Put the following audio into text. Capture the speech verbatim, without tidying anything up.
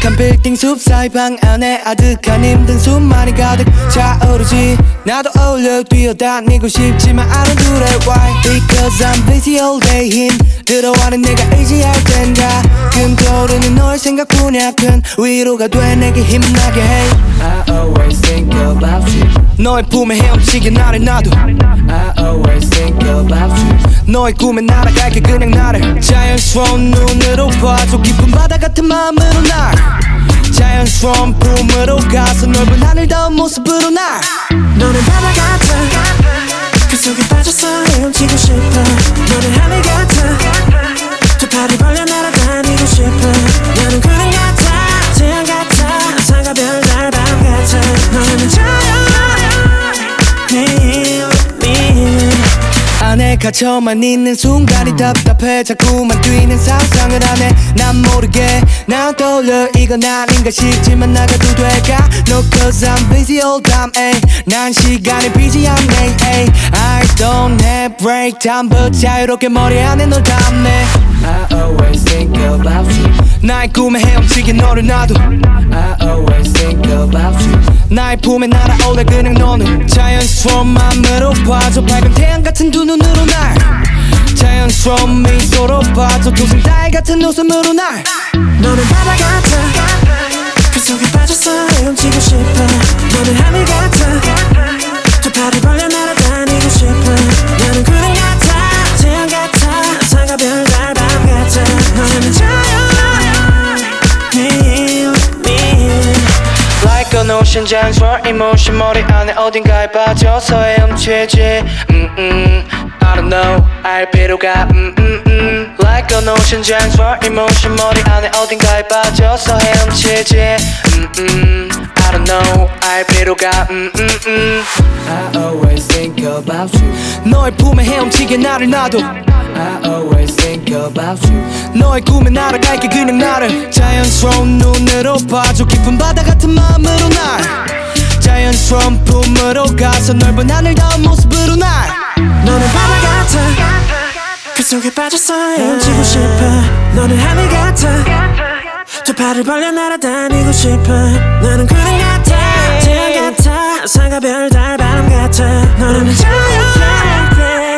한 빌딩 숲 사이 방 안에 아득한 힘든 숨만이 가득 차오르지. 나도 어울려 뛰어다니고 싶지만 I don't do that. Why? Because I'm busy all day. 힘들어하는 내가 의지할 땐 가끔 떠오르는 너의 생각뿐이야. 큰 위로가 돼 내게 힘나게 해. I always think about you. 너의 품에 헤엄치게 나를 놔둬. I always think about you. 너의 꿈에 날아갈게 그냥 나를. 자연스러운 눈으로 봐줘. 깊은 바다 같은 마음으로 날. 자연스러운 품으로 가서 넓은 하늘 닿은 모습으로 날. 너는 바다 같아. 그 속에 빠져서 헤엄치고 싶어. 너는 하늘 같아. 두 팔을 벌려 날아다니고 싶어. 나는 구름 같아. 태양 같아. 상가 별 달 밤 같아. 너는 자연 안에 갇혀만 있는 순간이 답답해. 자꾸만 뛰는 상상을 하네. 난 모르게 난 떠올려 이건 아닌가 싶지만 나가도 될까. No cause I'm busy all time. ay. 난 시간이 비지않네. ay. I don't have break time but 자유롭게 머리 안에 널 담네. I always think about you. 나의 꿈에 헤엄치게 너를 놔둬. I always think about you. 나의 품에 날아올래 그냥 너는. 자연스러운 맘으로 봐줘. 밝은 태양 같은 두 눈으로 날. 자연스러운 미소로 봐줘. 도생 달 같은 웃음으로 날. 너는 바다 같아. 그 속에 빠져서 헤엄치고 싶어. 너는 하늘 같아. 두 팔을 벌려 날아다니고 싶어. 나는 구름 같아. 태양 같아. 상가 별 달 밤 같아. 너는 자연 Like an ocean 장수와 emotion 머리 안에 어딘가에 빠져서 헤엄치지. 음, 음, I don't know 알 필요가 음, 음, 음. Like an ocean 장수와 emotion 머리 안에 어딘가에 빠져서 헤엄치지. 음, 음, I don't know 알 필요가 음, 음, 음. I always think about you. 너의 품에 헤엄치게 나를 놔둬. I always think about you. 너의 꿈에 날아갈게 그냥 나를. 자연스러운 눈으로 봐줘. 깊은 바다 같은 마음으로 날. 자연스러운 품으로 가서 넓은 하늘 닿은 모습으로 날. 너는 바다 같아. 그 속에 빠져서 헤엄치고 싶어. 너는 하늘 같아. 두 팔을 벌려 날아다니고 싶어. 나는 구름 같아. 태양 같아. 상가 별 달 밤 같아. 너는 자연